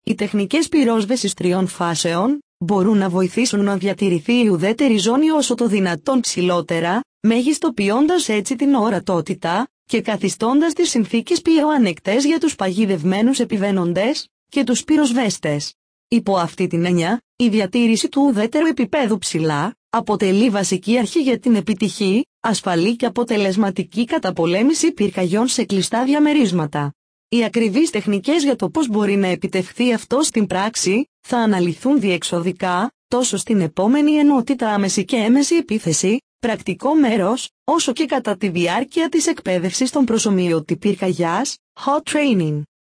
Οι τεχνικές πυρόσβεσης τριών φάσεων μπορούν να βοηθήσουν να διατηρηθεί η ουδέτερη ζώνη όσο το δυνατόν ψηλότερα, μεγιστοποιώντας έτσι την ορατότητα και καθιστώντας τις συνθήκες πιο ανεκτές για τους παγιδευμένους επιβαίνοντες και τους πυροσβέστες. Υπό αυτή την έννοια, η διατήρηση του ουδέτερου επίπεδου ψηλά αποτελεί βασική αρχή για την επιτυχή, ασφαλή και αποτελεσματική καταπολέμηση πυρκαγιών σε κλειστά διαμερίσματα. Οι ακριβείς τεχνικές για το πώς μπορεί να επιτευχθεί αυτό στην πράξη θα αναλυθούν διεξοδικά, τόσο στην επόμενη ενότητα άμεση και έμεση επίθεση, πρακτικό μέρος, όσο και κατά τη διάρκεια της εκπαίδευσης των προσομοιωτή πυρκαγιάς, hot training.